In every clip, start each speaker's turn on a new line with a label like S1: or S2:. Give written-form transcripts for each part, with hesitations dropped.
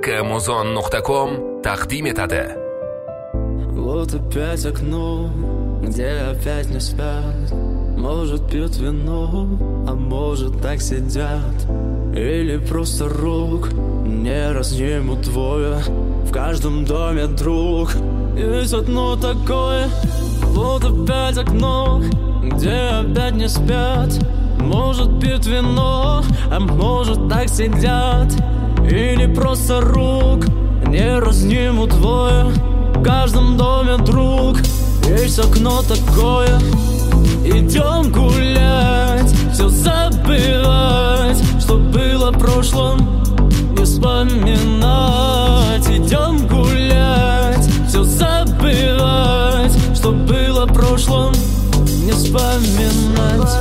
S1: Muzon.com тaqdim etadi.
S2: Вот опять окно, где опять не спят. Может пьют вино, а может так сидят. Или просто рук не разнимут двое. В каждом доме друг. Есть одно такое. Вот опять окно, где опять не спят. Может пьют вино, а может так сидят. Или просто рук не разнимут двое. В каждом доме друг. Есть окно такое. Идем гулять, все забывать, что было в прошлом, не вспоминать. Идем гулять, все забывать, что было в прошлом, не вспоминать.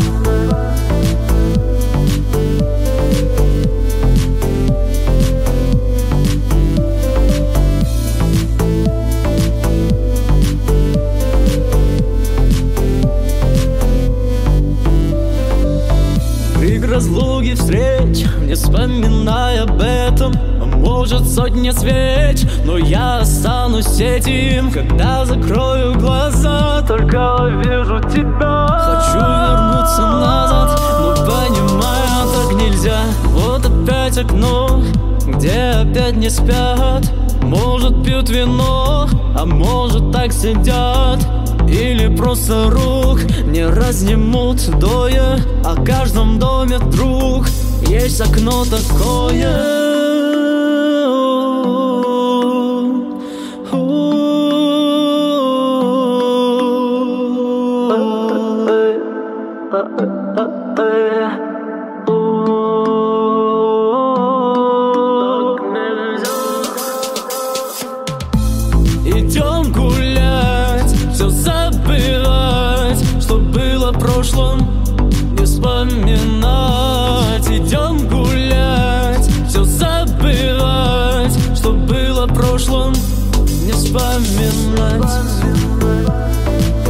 S2: Разлуки, встреч, не вспоминай об этом. А может сотни свеч, но я останусь этим. Когда закрою глаза, только вижу тебя. Хочу вернуться назад, но понимаю, так нельзя. Вот опять окно, где опять не спят. Может пьют вино, а может так сидят. Или просто рук не разнимут двое. О каждом доме друг. Есть окно такое. Идем гулять, все забывать, что было в прошлом, не вспоминать. Идем гулять, все забывать, что было в прошлом, не вспоминать.